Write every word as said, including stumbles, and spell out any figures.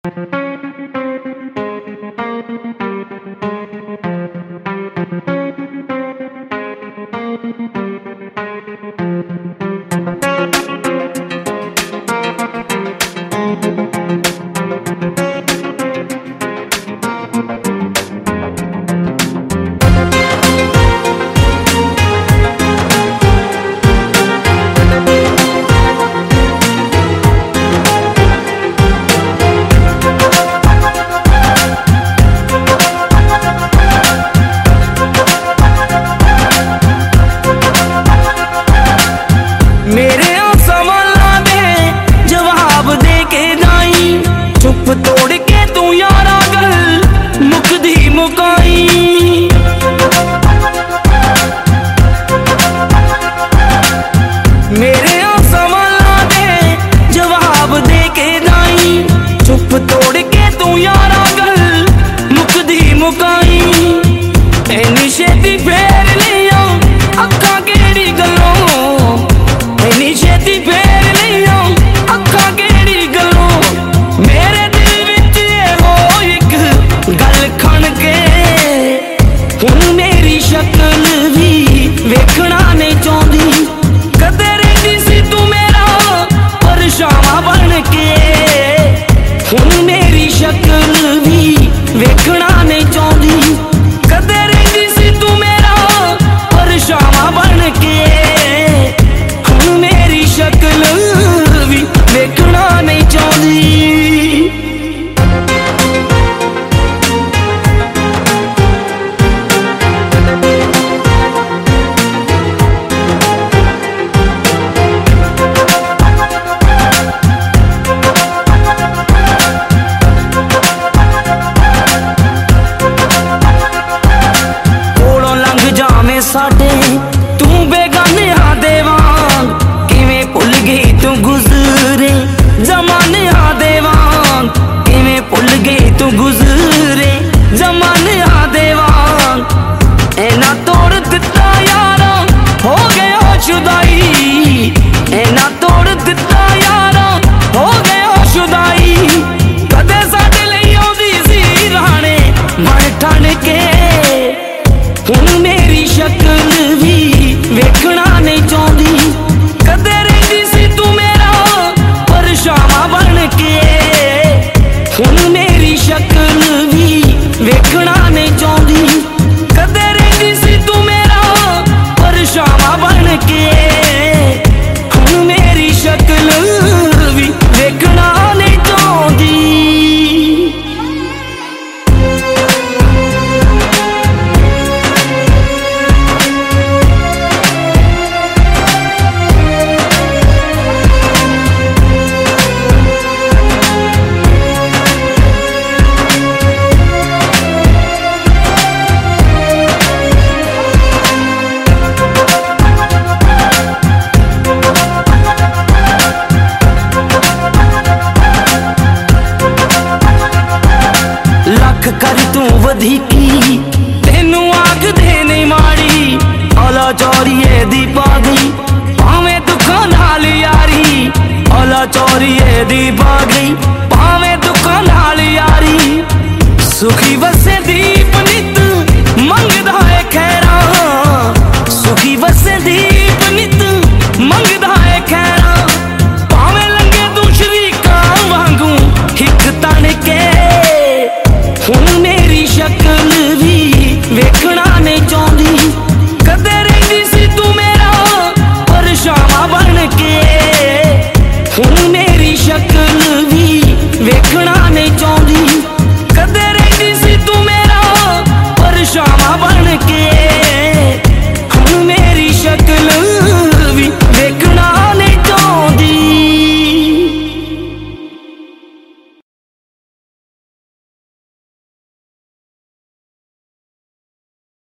तोड़ के तू यारा गल मुकदी मुकाई। मेरे सवालों दे जवाब दे के दाई, चुप तोड़ के तू यारा गल मुकदी मुकाई। एनी छेती फेर लिया अक्खां केड़ी गल्लों, एनी छेती फेर लिया अक्खां केड़ी गल्लों। मेरे हुण मेरी शक्ल भी वेखना नहीं चाहती, कदे रहिंदी सी तू मेरा परछावां बन के। हुण मेरी शक्ल भी वेखना नहीं चाहती, कदे रहिंदी सी तू मेरा परछावां बन के। हुण मेरी शक्ल भी वेखना नहीं चाहती। साडे तू बेगानिया दे वांग किवें भुल गई तू गुजरे, जमानिया दे वांग किवें भुल गई तू गुजरे, जमानिया दे वांग। ऐना तोड़ दिता यारा हो गया जुदाई, ऐना तोड़ दिता यारा हो गया जुदाई। कदे साडे लई आउंदी सी राणे बन ठण के। हुण मेरी शक्ल भी वेखना नहीं चाहती, कदे रहिंदी सी तू मेरा परछावां बन के। हुण मेरी शक्ल भी वेखना नहीं चाहती, कदे रहिंदी सी तू मेरा परछावां बन के। हुण मेरी शक्ल भी वेखना नहीं चाहती। कर तू वधीकी तेनू आखदे नहीं माड़ी, औला चौरिए दी पा गई भावें दुखां नाल यारी, औला चौरिए दी पा गई।